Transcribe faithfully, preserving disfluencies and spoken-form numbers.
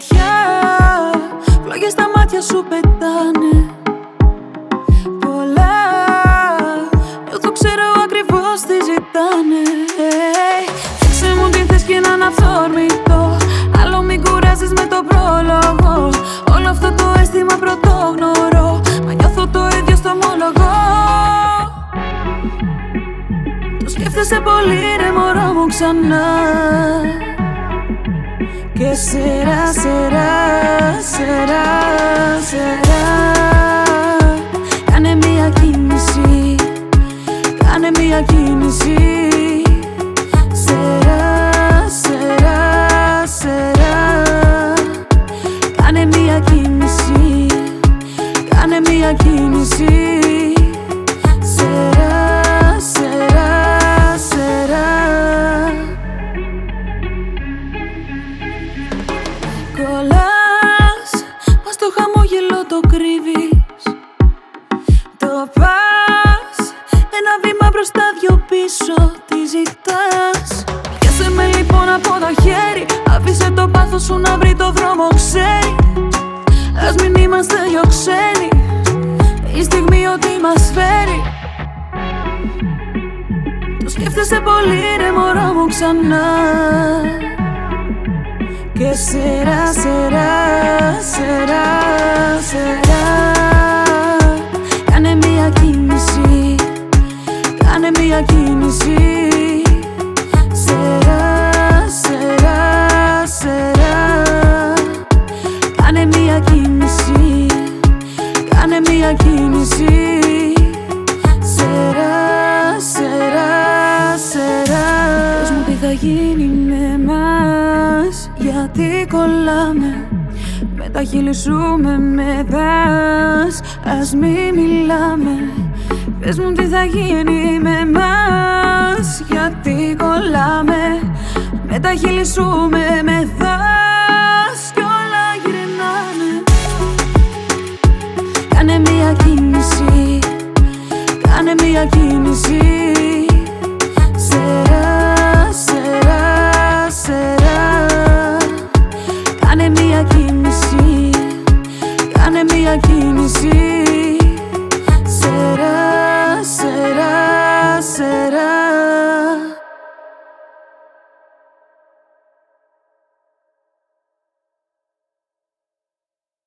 φωτιά, φλόγες στα μάτια σου πετάνε. Πολλά, νιώθω ξέρω ακριβώς τι ζητάνε. Δείξε μου τι θες και να είναι αυθόρμητο. Άλλο μην κουράζεις με το πρόλογο. Όλο αυτό το αίσθημα πρωτόγνωρο, μα νιώθω το ίδιο στο ομολογώ. Το σκέφτεσαι πολύ ρε μωρό μου ξανά. Και σερά, σερά, σερά, σερά. Κάνε μια κίνηση, κάνε μια κίνηση. Σερά, σερά, σερά. Κάνε μια κίνηση, κάνε μια κίνηση. Σερά, σερά, σερά. Κολλάς, μας το χαμόγελο το κρύβεις. Το πας, ένα βήμα μπροστά δυο πίσω, τι ζητάς. Πιάσε με λοιπόν από το χέρι, άφησε το πάθος σου να βρει το δρόμο ξέρει. Ας μην είμαστε δυο ξένοι, η στιγμή ό,τι μας φέρει. Το σκέφτεσαι πολύ ρε μωρό μου ξανά. Και σερά, σερά, σερά, σερά. Κάνε μια κίνηση, κάνε μια κίνηση. Σερά, σερά, σερά. Κάνε μια κίνηση, κάνε μια κίνηση. Σερά, σερά, σερά. Πες μου τι θα γίνει με μας, γιατί κολλάμε. Με τα χείλη σου με μετάς, ας μη μιλάμε. Πες μου τι θα γίνει με μας, γιατί κολλάμε. Με τα χείλη σου με μετάς κι όλα γυρνάνε. Κάνε μια κίνηση, κάνε μια κίνηση.